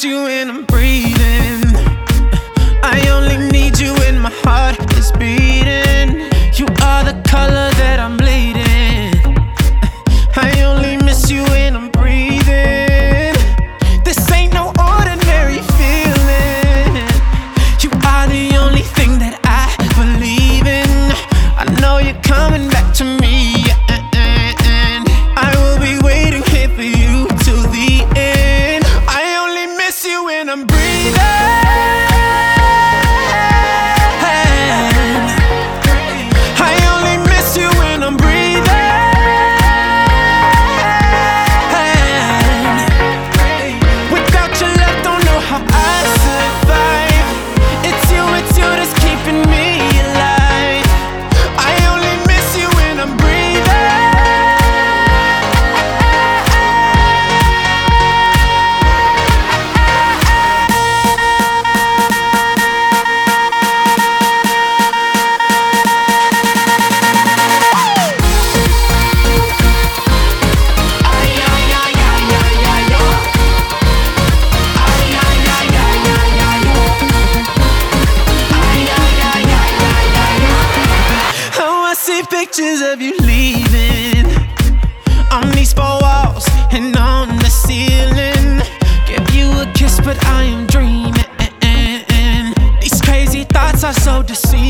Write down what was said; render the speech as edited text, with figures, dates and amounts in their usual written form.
miss you when I'm breathing. I only need you when my heart is beating. You are the color that I'm bleeding. I only miss you when I'm breathing. This ain't no ordinary feeling. You are the only thing that I believe in. I know you're coming back to me, and I will be waiting here for you till the end. I only miss you when I'm breathing. Pictures of you leaving on these four walls and on the ceiling. Give you a kiss, but I am dreaming. These crazy thoughts are so deceiving.